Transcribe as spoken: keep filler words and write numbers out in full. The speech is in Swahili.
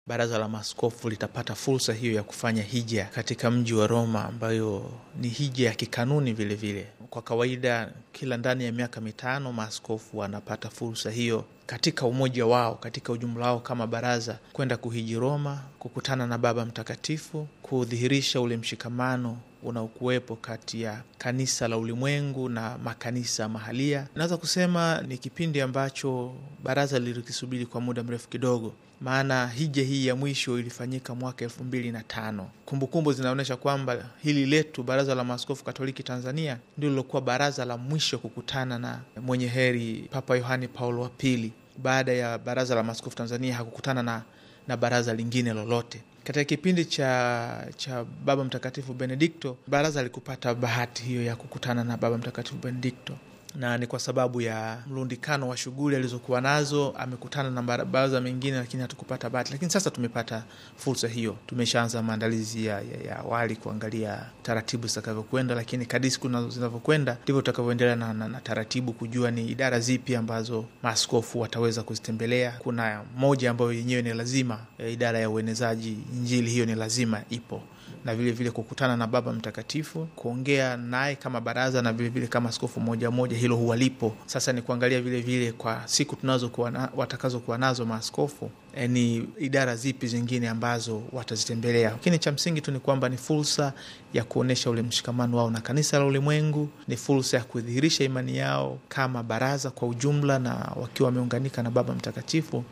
Baraza la Maaskofu litapata fursa hiyo ya kufanya hija katika mji wa Roma, ambayo ni hija ya kikanuni vile vile. Kwa kawaida kila ndani ya miaka mitano maaskofu wanapata fursa hiyo katika umoja wao, katika ujumla wao kama baraza, kwenda kuhiji Roma, kukutana na Baba Mtakatifu, kudhihirisha ule mshikamano unaokuwepo kati ya kanisa la ulimwengu na makanisa mahalia. Naweza kusema ni kipindi ambacho baraza lilikisubiri kwa muda mrefu kidogo, maana hija hii ya mwisho ilifanyika mwaka elfu mbili na tano. Kumbukumbu zinaonyesha kwamba hili letu Baraza la Maaskofu Katoliki Tanzania ndio lilokuwa baraza la mwisho kukutana na mwenye heri Papa Yohane Paulo wa pili. Baada ya Baraza la Maaskofu Tanzania hakukutana na, na baraza lingine lolote. Katika kipindi cha cha Baba Mtakatifu Benedikto, baraza likupata bahati hiyo ya kukutana na Baba Mtakatifu Benedikto, na ni kwa sababu ya mlundikano wa shughuli alizokuwa nazo amekutana na baraza mengine, lakini hatukupata bahati. Lakini sasa tumepata fursa hiyo. Tumeshaanza maandalizi ya, ya, ya awali kuangalia taratibu zitakavyokwenda, lakini kadri siku zinavyokwenda ndivyo tutakavyoendelea na, na, na taratibu, kujua ni idara zipi ambazo maaskofu wataweza kuzitembelea. Kuna moja ambayo yenyewe ni lazima, ya idara ya uenezaji Injili, hiyo ni lazima ipo, na vile vile kukutana na Baba Mtakatifu, kuongea naye kama baraza, na vile vile kama askofu moja moja, hilo huwalipo. Sasa ni kuangalia vile vile kwa siku tunazo kuwa na, watakazo kuwa nazo maaskofu, e, ni idara zipi zingine ambazo watazitembelea. Lakini cha msingi tu ni kwamba ni fursa ya kuonesha ule mshikamano wao na kanisa la ulimwengu, ni fursa ya kudhihirisha imani yao kama baraza kwa ujumla, na wakiwa wameunganika na Baba Mtakatifu.